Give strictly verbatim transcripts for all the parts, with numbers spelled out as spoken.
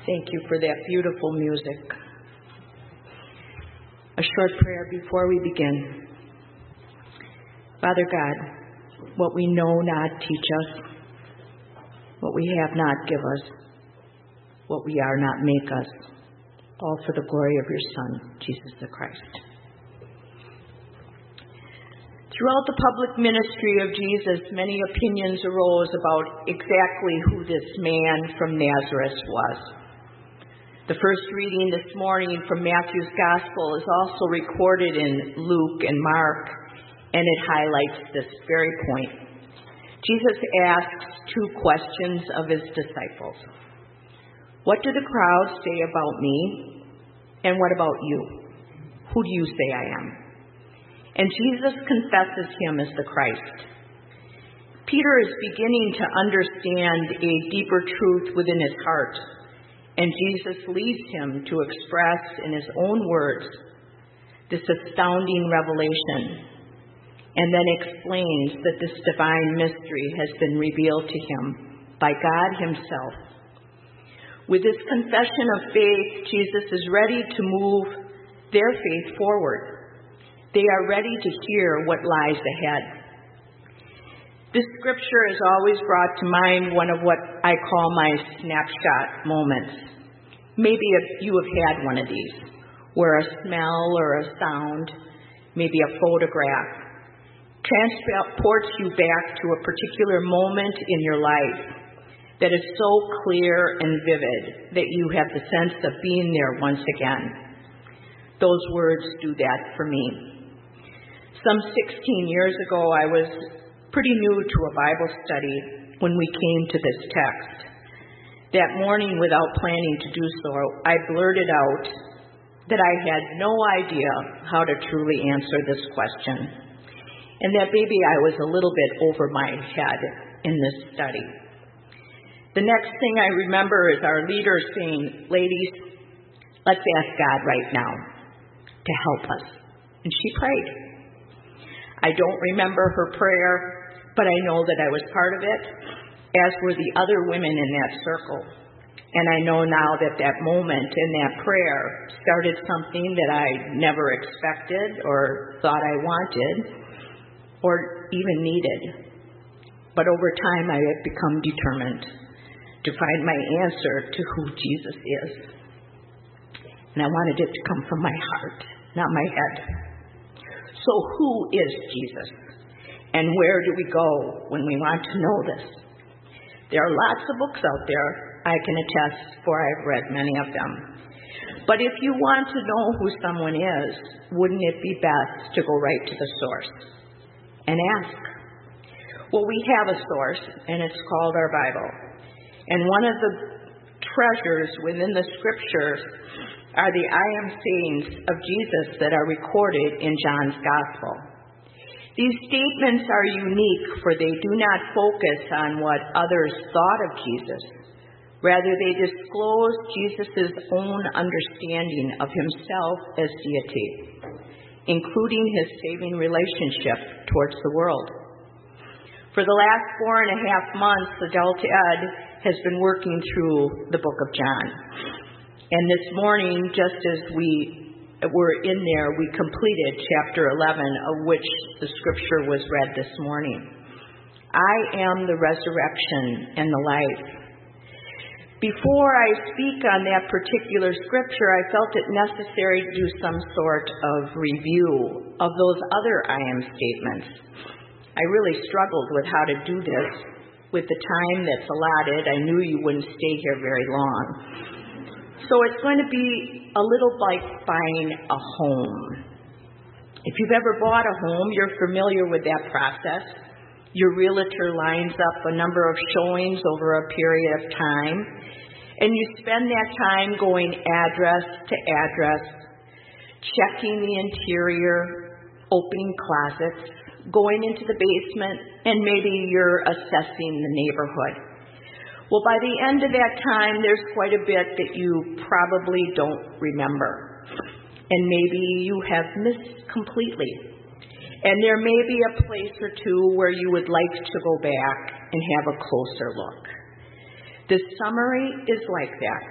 Thank you for that beautiful music. A short prayer before we begin. Father God, what we know not, teach us. What we have not, give us. What we are not, make us. All for the glory of your Son, Jesus the Christ. Throughout the public ministry of Jesus, many opinions arose about exactly who this man from Nazareth was. The first reading this morning from Matthew's Gospel is also recorded in Luke and Mark, and it highlights this very point. Jesus asks two questions of his disciples. What do the crowds say about me? And what about you? Who do you say I am? And Jesus confesses him as the Christ. Peter is beginning to understand a deeper truth within his heart, and Jesus leads him to express in his own words this astounding revelation, and then explains that this divine mystery has been revealed to him by God himself. With this confession of faith, Jesus is ready to move their faith forward. They are ready to hear what lies ahead. This scripture has always brought to mind one of what I call my snapshot moments. Maybe you have had one of these, where a smell or a sound, maybe a photograph, transports you back to a particular moment in your life that is so clear and vivid that you have the sense of being there once again. Those words do that for me. Some sixteen years ago, I was pretty new to a Bible study when we came to this text. That morning, without planning to do so, I blurted out that I had no idea how to truly answer this question, and that maybe I was a little bit over my head in this study. The next thing I remember is our leader saying, "Ladies, let's ask God right now to help us." And she prayed. I don't remember her prayer, but I know that I was part of it, as were the other women in that circle. And I know now that that moment and that prayer started something that I never expected or thought I wanted or even needed. But over time, I have become determined to find my answer to who Jesus is. And I wanted it to come from my heart, not my head. So who is Jesus? And where do we go when we want to know this? There are lots of books out there, I can attest, for I've read many of them. But if you want to know who someone is, wouldn't it be best to go right to the source and ask? Well, we have a source, and it's called our Bible. And one of the treasures within the scriptures are the I am sayings of Jesus that are recorded in John's Gospel. These statements are unique, for they do not focus on what others thought of Jesus. Rather, they disclose Jesus' own understanding of himself as deity, including his saving relationship towards the world. For the last four and a half months, Adult Ed has been working through the book of John. And this morning, just as we were in there, we completed chapter eleven, of which the scripture was read this morning. I am the resurrection and the life. Before I speak on that particular scripture, I felt it necessary to do some sort of review of those other I am statements. I really struggled with how to do this. With the time that's allotted, I knew you wouldn't stay here very long. So it's going to be a little like buying a home. If you've ever bought a home, you're familiar with that process. Your realtor lines up a number of showings over a period of time, and you spend that time going address to address, checking the interior, opening closets, going into the basement, and maybe you're assessing the neighborhood. Well, by the end of that time, there's quite a bit that you probably don't remember. And maybe you have missed completely. And there may be a place or two where you would like to go back and have a closer look. This summary is like that.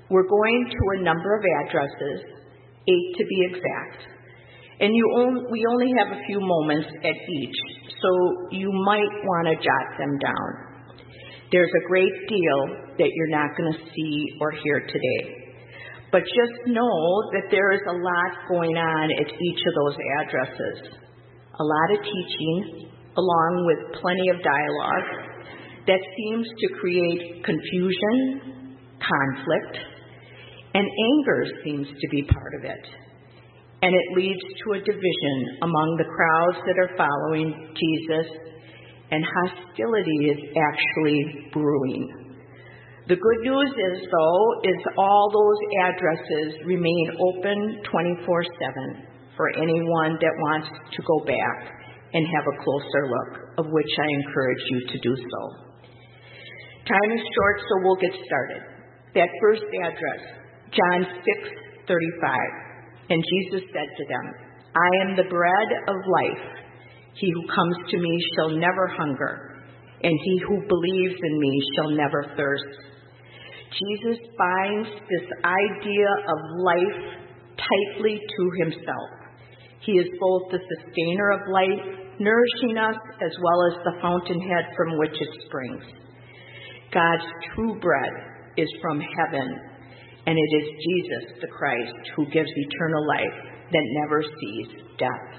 We're going to a number of addresses, eight to be exact, and you only, we only have a few moments at each, so you might want to jot them down. There's a great deal that you're not going to see or hear today, but just know that there is a lot going on at each of those addresses. A lot of teaching, along with plenty of dialogue, that seems to create confusion, conflict, and anger seems to be part of it. And it leads to a division among the crowds that are following Jesus, and hostility is actually brewing. The good news is, though, is all those addresses remain open twenty-four seven for anyone that wants to go back and have a closer look, of which I encourage you to do so. Time is short, so we'll get started. That first address, John six thirty-five, and Jesus said to them, I am the bread of life. He who comes to me shall never hunger, and he who believes in me shall never thirst. Jesus binds this idea of life tightly to himself. He is both the sustainer of life, nourishing us, as well as the fountainhead from which it springs. God's true bread is from heaven, and it is Jesus the Christ who gives eternal life that never sees death.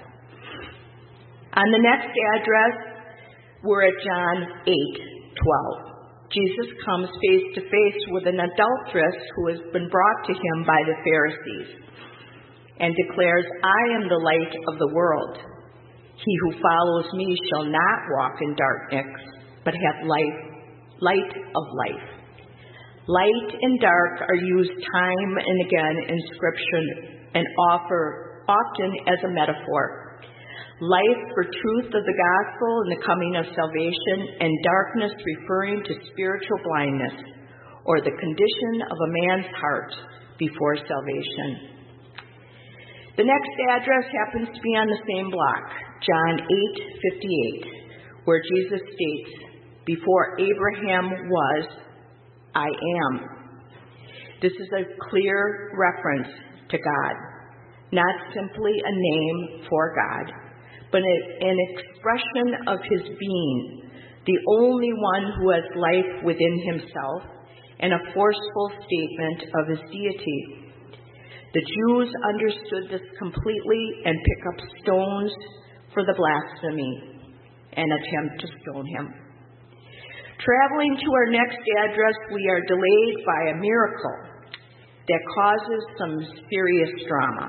On the next address, we're at John eight twelve. Jesus comes face to face with an adulteress who has been brought to him by the Pharisees and declares, I am the light of the world. He who follows me shall not walk in darkness, but have light, light of life. Light and dark are used time and again in Scripture and offer often as a metaphor. Life for truth of the gospel and the coming of salvation, and darkness referring to spiritual blindness or the condition of a man's heart before salvation. The next address happens to be on the same block, John eight fifty-eight, where Jesus states, before Abraham was, I am. This is a clear reference to God, not simply a name for God, but an expression of his being, the only one who has life within himself, and a forceful statement of his deity. The Jews understood this completely and pick up stones for the blasphemy and attempt to stone him. Traveling to our next address, we are delayed by a miracle that causes some serious drama.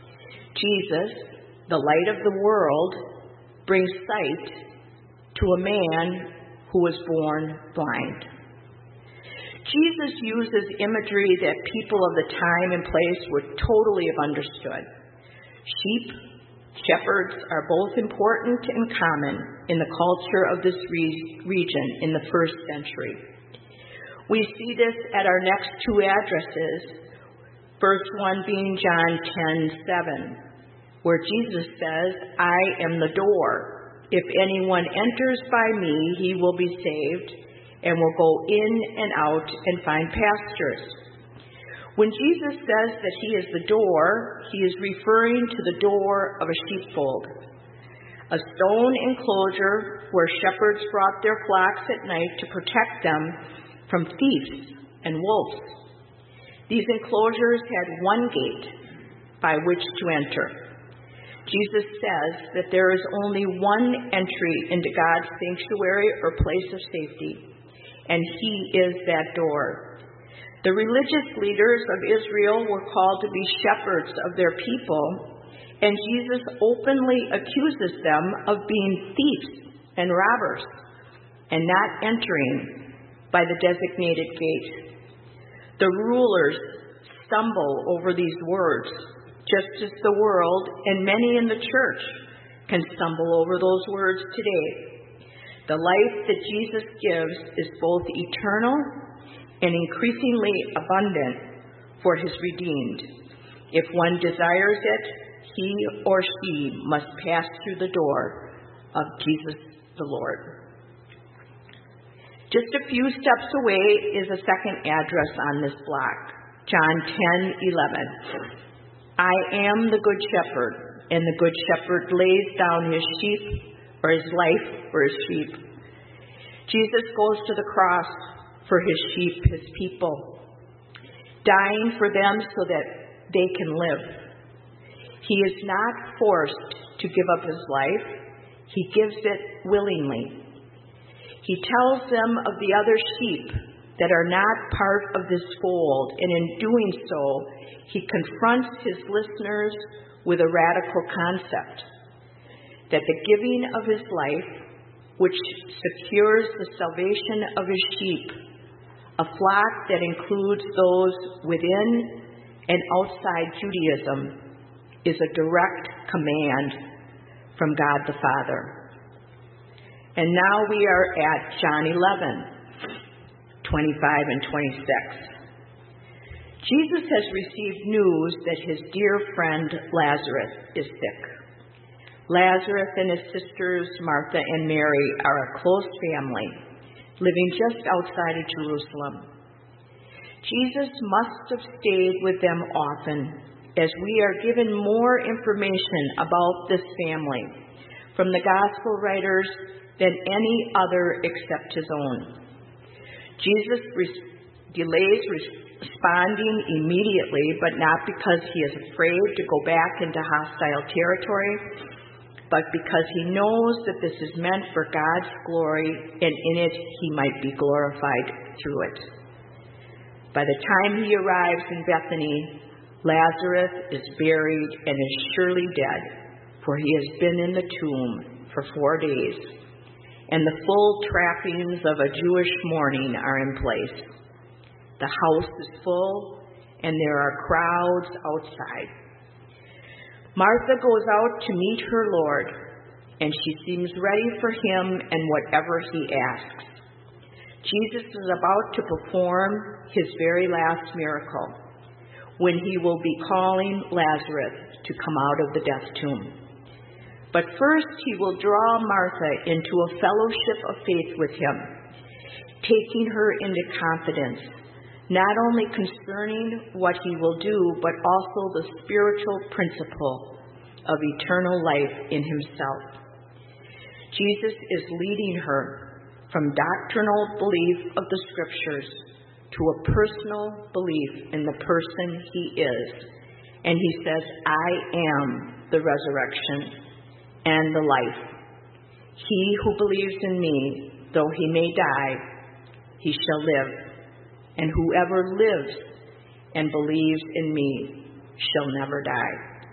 Jesus, the light of the world, brings sight to a man who was born blind. Jesus uses imagery that people of the time and place would totally have understood. Sheep, shepherds are both important and common in the culture of this re- region in the first century. We see this at our next two addresses, first one being John ten seven, where Jesus says, I am the door. If anyone enters by me, he will be saved and will go in and out and find pastures. When Jesus says that he is the door, he is referring to the door of a sheepfold, a stone enclosure where shepherds brought their flocks at night to protect them from thieves and wolves. These enclosures had one gate by which to enter. Jesus says that there is only one entry into God's sanctuary or place of safety, and he is that door. The religious leaders of Israel were called to be shepherds of their people, and Jesus openly accuses them of being thieves and robbers and not entering by the designated gate. The rulers stumble over these words, just as the world and many in the church can stumble over those words today. The life that Jesus gives is both eternal and increasingly abundant for his redeemed. If one desires it, he or she must pass through the door of Jesus the Lord. Just a few steps away is a second address on this block, John ten eleven. I am the good shepherd, and the good shepherd lays down his sheep, or his life for his sheep. Jesus goes to the cross for his sheep, his people, dying for them so that they can live. He is not forced to give up his life. He gives it willingly. He tells them of the other sheep that are not part of this fold, and in doing so, he confronts his listeners with a radical concept, that the giving of his life, which secures the salvation of his sheep, a flock that includes those within and outside Judaism, is a direct command from God the Father. And now we are at John eleven, twenty-five and twenty-six. Jesus has received news that his dear friend Lazarus is sick. Lazarus and his sisters Martha and Mary are a close family, living just outside of Jerusalem. Jesus must have stayed with them often, as we are given more information about this family from the gospel writers than any other except his own. Jesus res- delays responding immediately, but not because he is afraid to go back into hostile territory, but because he knows that this is meant for God's glory, and in it he might be glorified through it. By the time he arrives in Bethany, Lazarus is buried and is surely dead, for he has been in the tomb for four days, and the full trappings of a Jewish mourning are in place. The house is full, and there are crowds outside. Martha goes out to meet her Lord, and she seems ready for him and whatever he asks. Jesus is about to perform his very last miracle, when he will be calling Lazarus to come out of the death tomb. But first he will draw Martha into a fellowship of faith with him, taking her into confidence, not only concerning what he will do, but also the spiritual principle of eternal life in himself. Jesus is leading her from doctrinal belief of the scriptures to a personal belief in the person he is. And he says, I am the resurrection and the life. He who believes in me, though he may die, he shall live. And whoever lives and believes in me shall never die.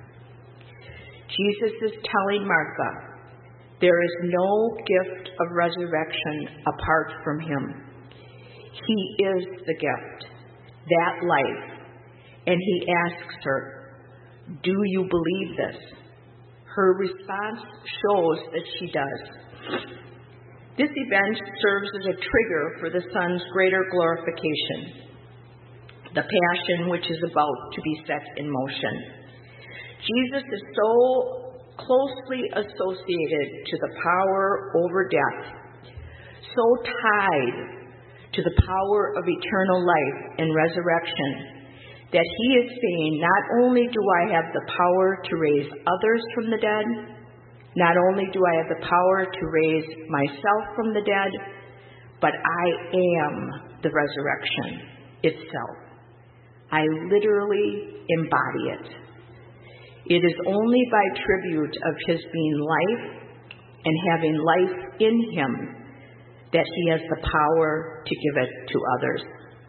Jesus is telling Martha, there is no gift of resurrection apart from him. He is the gift, that life. And he asks her, do you believe this? Her response shows that she does. This event serves as a trigger for the Son's greater glorification, the passion which is about to be set in motion. Jesus is so closely associated to the power over death, so tied to the power of eternal life and resurrection, that he is saying, not only do I have the power to raise others from the dead, not only do I have the power to raise myself from the dead, but I am the resurrection itself. I literally embody it. It is only by tribute of his being life and having life in him that he has the power to give it to others.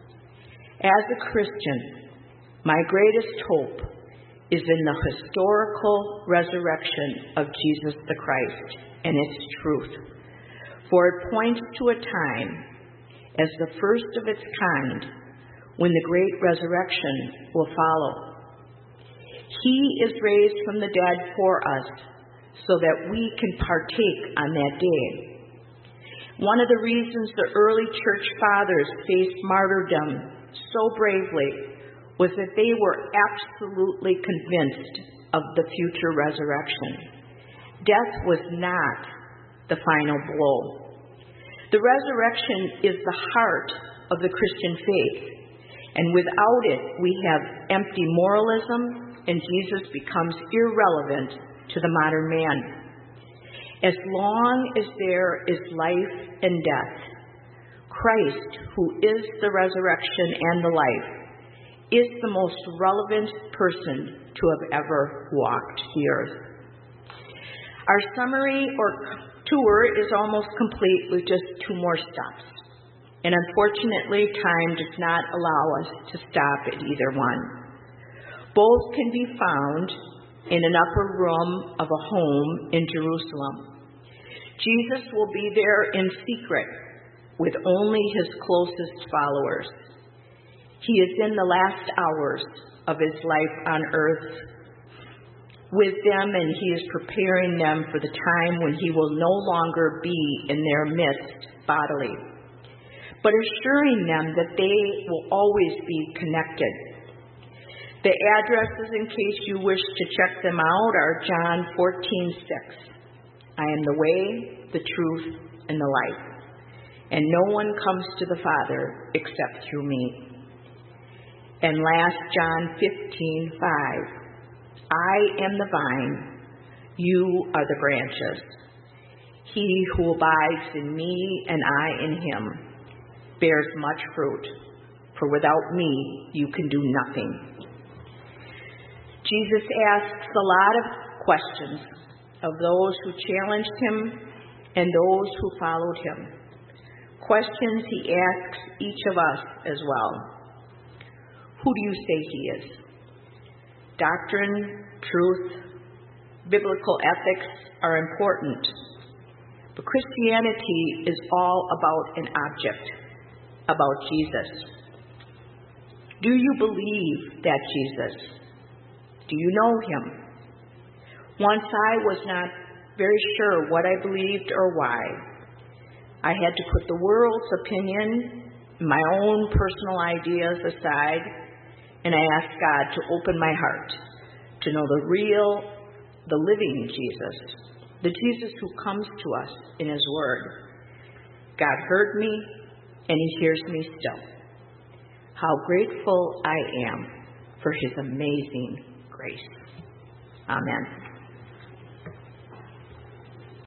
As a Christian, my greatest hope is in the historical resurrection of Jesus the Christ and its truth, for it points to a time as the first of its kind when the great resurrection will follow. He is raised from the dead for us so that we can partake on that day. One of the reasons the early church fathers faced martyrdom so bravely was that they were absolutely convinced of the future resurrection. Death was not the final blow. The resurrection is the heart of the Christian faith, And without it, we have empty moralism, and Jesus becomes irrelevant to the modern man. As long as there is life and death, Christ, who is the resurrection and the life, is the most relevant person to have ever walked the earth. Our summary or tour is almost complete with just two more stops. And unfortunately, time does not allow us to stop at either one. Both can be found in an upper room of a home in Jerusalem. Jesus will be there in secret with only his closest followers. He is in the last hours of his life on earth with them, and he is preparing them for the time when he will no longer be in their midst bodily, but assuring them that they will always be connected. The addresses, in case you wish to check them out, are John fourteen six. I am the way, the truth, and the life, and no one comes to the Father except through me. And last, John fifteen five. I am the vine, you are the branches. He who abides in me and I in him bears much fruit, for without me you can do nothing. Jesus asks a lot of questions of those who challenged him and those who followed him. Questions he asks each of us as well. Who do you say he is? Doctrine, truth, biblical ethics are important, but Christianity is all about an object, about Jesus. Do you believe that Jesus? Do you know him? Once I was not very sure what I believed or why. I had to put the world's opinion, my own personal ideas aside, and I asked God to open my heart to know the real, the living Jesus, the Jesus who comes to us in his word. God heard me, and he hears me still. How grateful I am for his amazing grace. Amen.